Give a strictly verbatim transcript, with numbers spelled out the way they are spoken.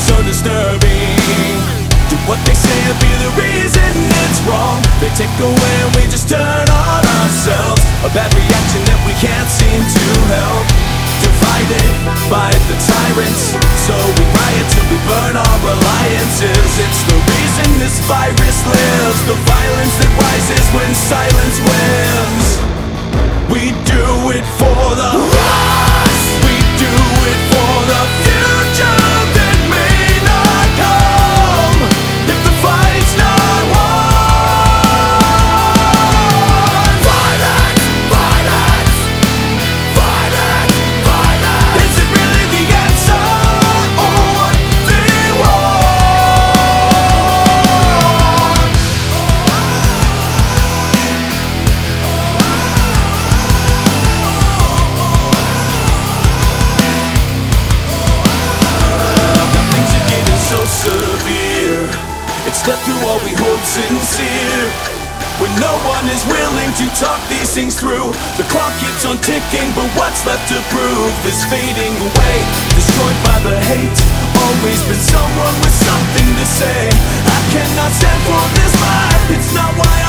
so disturbing. Do what they say will be the reason it's wrong. They take away and we just turn on ourselves. A bad reaction that we can't seem to help. Divided by the tyrants, so we riot till we burn our alliances. It's the reason this virus lives. The violence that rises when silence wins. We do it for the us. We do it for the future that may not come if the fight's not won. Violence, violence, violence, violence. Is it really the answer or what they want? Things are getting so severe. It's left through all we hold sincere. When no one is willing to talk these things through, the clock keeps on ticking, but what's left to prove is fading away, destroyed by the hate. Always been someone with something to say. I cannot stand for this life. It's not why I